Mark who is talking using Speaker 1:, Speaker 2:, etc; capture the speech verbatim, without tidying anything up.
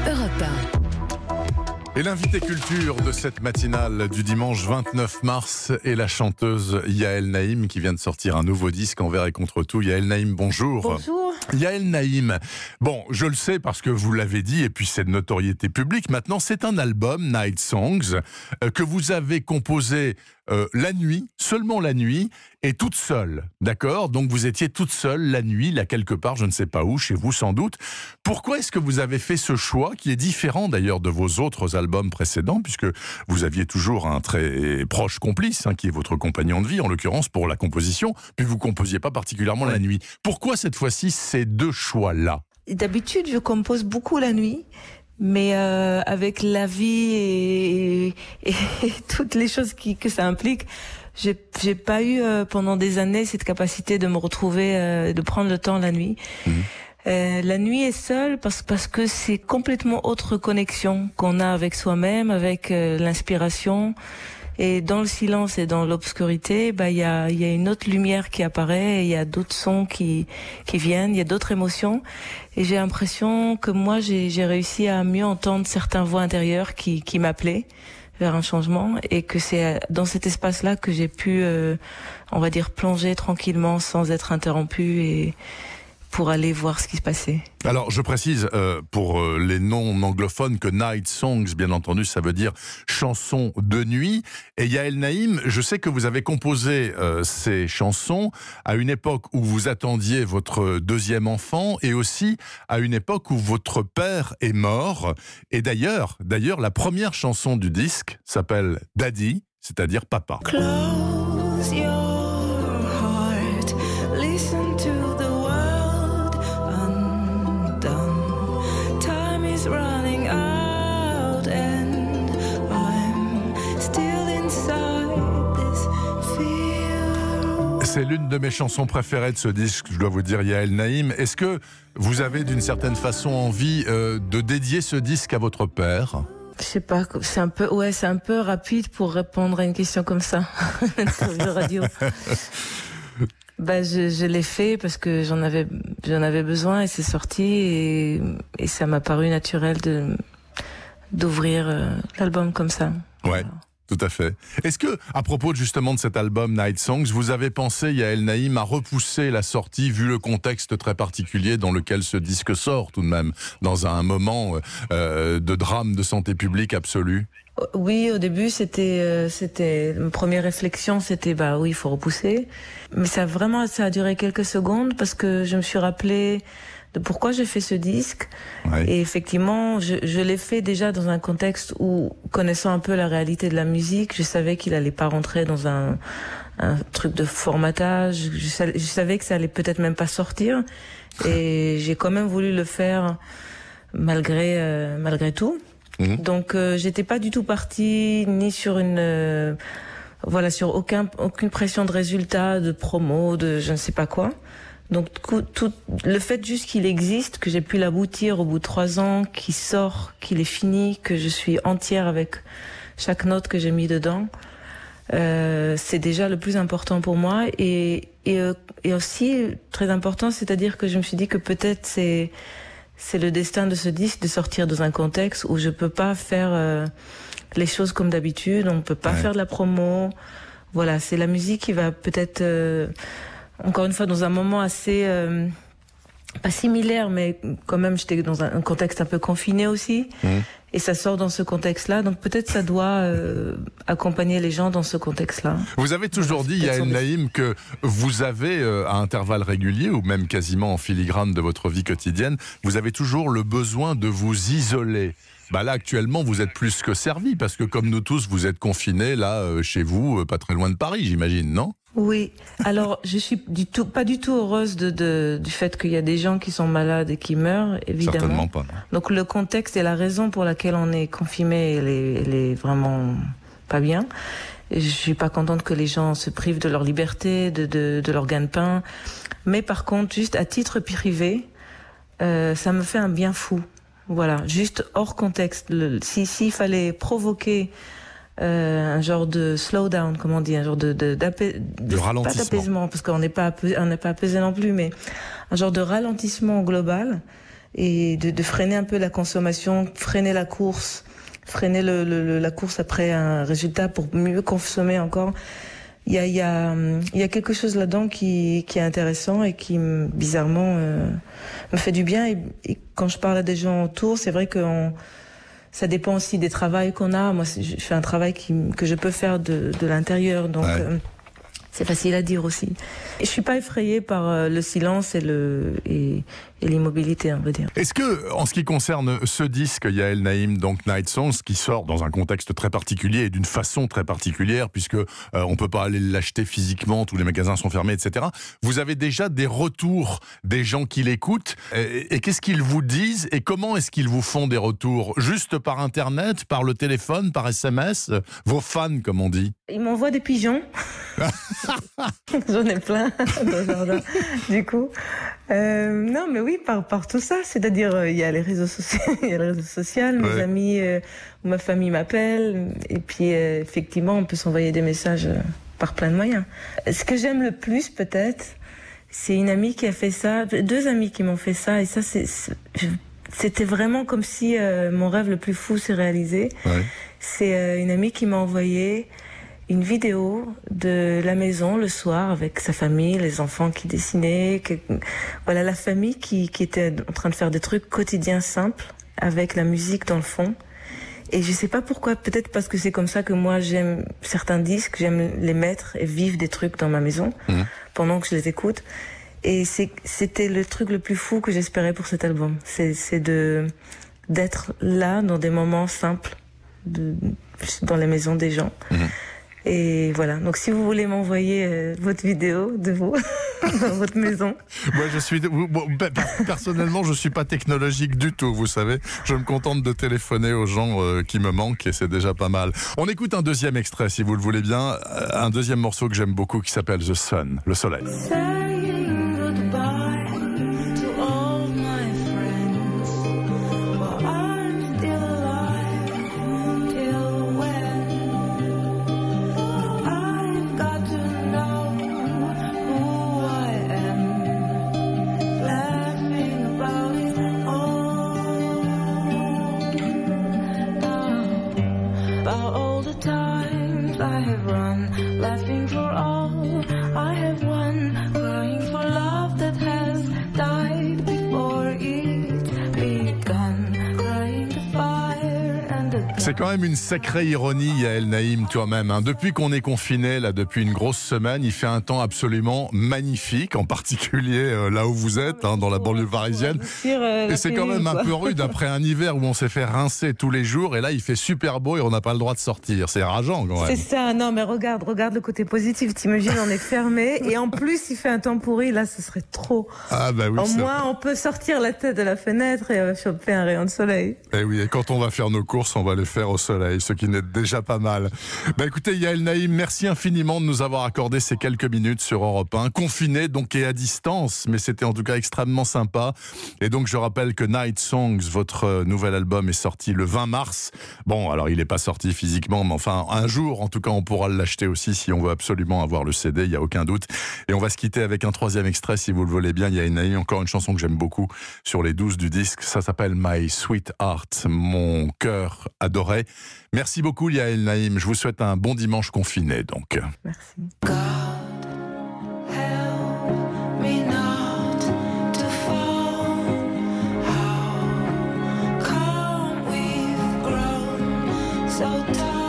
Speaker 1: Europe un.
Speaker 2: Et l'invité culture de cette matinale du dimanche vingt-neuf mars est la chanteuse Yael Naïm qui vient de sortir un nouveau disque Envers et contre tout. Yael Naïm, bonjour.
Speaker 3: Bonjour.
Speaker 2: Yael Naïm, bon, je le sais parce que vous l'avez dit et puis c'est de notoriété publique. Maintenant, c'est un album, Night Songs, euh, que vous avez composé euh, la nuit, seulement la nuit, et toute seule, d'accord ? Donc vous étiez toute seule la nuit, là quelque part, je ne sais pas où, chez vous sans doute. Pourquoi est-ce que vous avez fait ce choix, qui est différent d'ailleurs de vos autres albums précédents, puisque vous aviez toujours un très proche complice, hein, qui est votre compagnon de vie, en l'occurrence pour la composition, puis vous composiez pas particulièrement la nuit. Pourquoi cette fois-ci ces deux choix-là ?
Speaker 3: D'habitude, je compose beaucoup la nuit, mais euh, avec la vie et, et, et toutes les choses qui, que ça implique, j'ai, j'ai pas eu euh, pendant des années cette capacité de me retrouver, euh, de prendre le temps la nuit. Mmh. Euh, la nuit est seule parce, parce que c'est complètement autre connexion qu'on a avec soi-même, avec euh, l'inspiration. Et dans le silence et dans l'obscurité, bah il y a il y a une autre lumière qui apparaît, il y a d'autres sons qui qui viennent, il y a d'autres émotions. Et j'ai l'impression que moi j'ai j'ai réussi à mieux entendre certaines voix intérieures qui qui m'appelaient vers un changement, et que c'est dans cet espace-là que j'ai pu, euh, on va dire, plonger tranquillement sans être interrompu et pour aller voir ce qui se passait.
Speaker 2: Alors, je précise euh, pour euh, les non-anglophones que Night Songs, bien entendu, ça veut dire chansons de nuit. Et Yael Naïm, je sais que vous avez composé euh, ces chansons à une époque où vous attendiez votre deuxième enfant et aussi à une époque où votre père est mort. Et d'ailleurs, d'ailleurs, la première chanson du disque s'appelle Daddy, c'est-à-dire papa.
Speaker 3: Close your heart, listen to the running out and I'm still inside this fear.
Speaker 2: C'est l'une de mes chansons préférées de ce disque, je dois vous dire, Yael Naïm. Est-ce que vous avez d'une certaine façon envie euh, de dédier ce disque à votre père ?
Speaker 3: Je sais pas, c'est un peu, ouais, c'est un peu rapide pour répondre à une question comme ça, de radio. Bah, je, je l'ai fait parce que j'en avais, j'en avais besoin et c'est sorti et, et ça m'a paru naturel de, d'ouvrir euh, l'album comme ça.
Speaker 2: Ouais. Voilà. Tout à fait. Est-ce que, à propos justement de cet album Night Songs, vous avez pensé, Yael Naïm, à repousser la sortie vu le contexte très particulier dans lequel ce disque sort tout de même, dans un moment euh, de drame de santé publique absolue ?
Speaker 3: Oui, au début, c'était, euh, c'était, ma première réflexion, c'était, bah oui, il faut repousser. Mais ça a vraiment, ça a duré quelques secondes parce que je me suis rappelé de pourquoi j'ai fait ce disque. Ouais. Et effectivement, je, je l'ai fait déjà dans un contexte où, connaissant un peu la réalité de la musique, je savais qu'il allait pas rentrer dans un, un truc de formatage. Je, je savais que ça allait peut-être même pas sortir. Et j'ai quand même voulu le faire malgré, euh, malgré tout. Mmh. Donc euh, j'étais pas du tout partie ni sur une euh, voilà sur aucun aucune pression de résultat, de promo, de je ne sais pas quoi. Donc tout, tout le fait juste qu'il existe, que j'ai pu l'aboutir au bout de trois ans, qu'il sort, qu'il est fini, que je suis entière avec chaque note que j'ai mis dedans, euh, c'est déjà le plus important pour moi. Et et et aussi très important, c'est-à-dire que je me suis dit que peut-être c'est C'est le destin de ce disque de sortir dans un contexte où je peux pas faire euh, les choses comme d'habitude, on peut pas ouais. faire de la promo. Voilà, c'est la musique qui va peut-être, euh, encore une fois, dans un moment assez, euh, pas similaire, mais quand même, j'étais dans un, un contexte un peu confiné aussi. Mmh. Et ça sort dans ce contexte-là, donc peut-être ça doit euh, accompagner les gens dans ce contexte-là.
Speaker 2: Vous avez toujours dit, Yael Naïm, que vous avez, euh, à intervalles réguliers, ou même quasiment en filigrane de votre vie quotidienne, vous avez toujours le besoin de vous isoler. Bah là, actuellement, vous êtes plus que servi, parce que comme nous tous, vous êtes confinés, là, euh, chez vous, euh, pas très loin de Paris, j'imagine, non ?
Speaker 3: Oui, alors je suis du tout, pas du tout heureuse de, de, du fait qu'il y a des gens qui sont malades et qui meurent, évidemment.
Speaker 2: Certainement pas. Non.
Speaker 3: Donc le contexte et la raison pour laquelle on est confiné, elle est, elle est vraiment pas bien. Et je suis pas contente que les gens se privent de leur liberté, de, de, de leur gagne-pain. Mais par contre, juste à titre privé, euh, ça me fait un bien fou. Voilà, juste hors contexte. Le, si, s'il fallait provoquer Euh, un genre de slowdown, comment on dit, un genre de de, d'apais, de,
Speaker 2: de ralentissement,
Speaker 3: pas d'apaisement, parce qu'on n'est pas on n'est pas apaisé non plus, mais un genre de ralentissement global. et de, de freiner un peu la consommation, freiner la course, freiner le, le, la course après un résultat pour mieux consommer encore. Il y a, il y a, il y a quelque chose là-dedans qui, qui est intéressant et qui, bizarrement, euh, me fait du bien. Et, et quand je parle à des gens autour, c'est vrai que on, ça dépend aussi des travails qu'on a. Moi, je fais un travail qui, que je peux faire de, de l'intérieur, donc ouais. euh, c'est facile à dire aussi. Et je suis pas effrayée par euh, le silence et le et, et l'immobilité, on va dire.
Speaker 2: Est-ce que, en ce qui concerne ce disque, Yael Naïm, donc Night Songs, qui sort dans un contexte très particulier et d'une façon très particulière, puisque euh, on peut pas aller l'acheter physiquement, tous les magasins sont fermés, et cetera. Vous avez déjà des retours des gens qui l'écoutent, et, et qu'est-ce qu'ils vous disent et comment est-ce qu'ils vous font des retours? Juste par Internet, par le téléphone, par S M S? Vos fans, comme on dit?
Speaker 3: Ils m'envoient des pigeons. J'en ai plein dans le jardin. Du coup, euh, non, mais oui, par, par tout ça, c'est-à-dire euh, il y a les réseaux sociaux, il y a les réseaux sociaux, mes ouais. amis, euh, ma famille m'appelle, et puis euh, effectivement, on peut s'envoyer des messages euh, par plein de moyens. Ce que j'aime le plus, peut-être, c'est une amie qui a fait ça, deux amis qui m'ont fait ça, et ça, c'est, c'est c'était vraiment comme si euh, mon rêve le plus fou s'est réalisé. Ouais. C'est euh, une amie qui m'a envoyé une vidéo de la maison le soir avec sa famille, les enfants qui dessinaient, que, voilà, la famille qui, qui était en train de faire des trucs quotidiens simples avec la musique dans le fond. Et je sais pas pourquoi, peut-être parce que c'est comme ça que moi j'aime certains disques, j'aime les mettre et vivre des trucs dans ma maison mmh. pendant que je les écoute. Et c'est, c'était le truc le plus fou que j'espérais pour cet album. C'est, c'est de, d'être là dans des moments simples, de, dans les maisons des gens. Mmh. Et voilà, donc si vous voulez m'envoyer euh, votre vidéo de vous dans votre maison.
Speaker 2: Moi, je suis bon, personnellement, je suis pas technologique du tout, vous savez. Je me contente de téléphoner aux gens euh, qui me manquent et c'est déjà pas mal. On écoute un deuxième extrait, si vous le voulez bien, un deuxième morceau que j'aime beaucoup qui s'appelle The Sun, le soleil. C'est quand même une sacrée ironie, Yael Naïm, toi-même. Hein. Depuis qu'on est confiné, là, depuis une grosse semaine, il fait un temps absolument magnifique, en particulier euh, là où vous êtes, hein, dans la banlieue parisienne.
Speaker 3: Euh,
Speaker 2: et c'est quand même un peu rude après un hiver où on s'est fait rincer tous les jours, et là il fait super beau et on n'a pas le droit de sortir. C'est rageant quand même.
Speaker 3: C'est ça, non mais regarde, regarde le côté positif. T'imagines, on est fermé et en plus il fait un temps pourri, là ce serait trop.
Speaker 2: Ah bah oui.
Speaker 3: Au moins on peut sortir la tête de la fenêtre et euh, choper un rayon de soleil.
Speaker 2: Et oui, et quand on va faire nos courses, on va les faire au soleil, ce qui n'est déjà pas mal. Bah écoutez, Yael Naïm, merci infiniment de nous avoir accordé ces quelques minutes sur Europe un, confiné donc et à distance, mais c'était en tout cas extrêmement sympa. Et donc je rappelle que Night Songs, votre nouvel album, est sorti le vingt mars. Bon, alors il n'est pas sorti physiquement, mais enfin un jour, en tout cas, on pourra l'acheter aussi si on veut absolument avoir le C D, il n'y a aucun doute. Et on va se quitter avec un troisième extrait, si vous le voulez bien. Yael Naïm, encore une chanson que j'aime beaucoup sur les douze du disque, ça s'appelle My Sweetheart, mon cœur adoré. Merci beaucoup Yael Naïm, je vous souhaite un bon dimanche confiné donc.
Speaker 3: Merci.
Speaker 1: So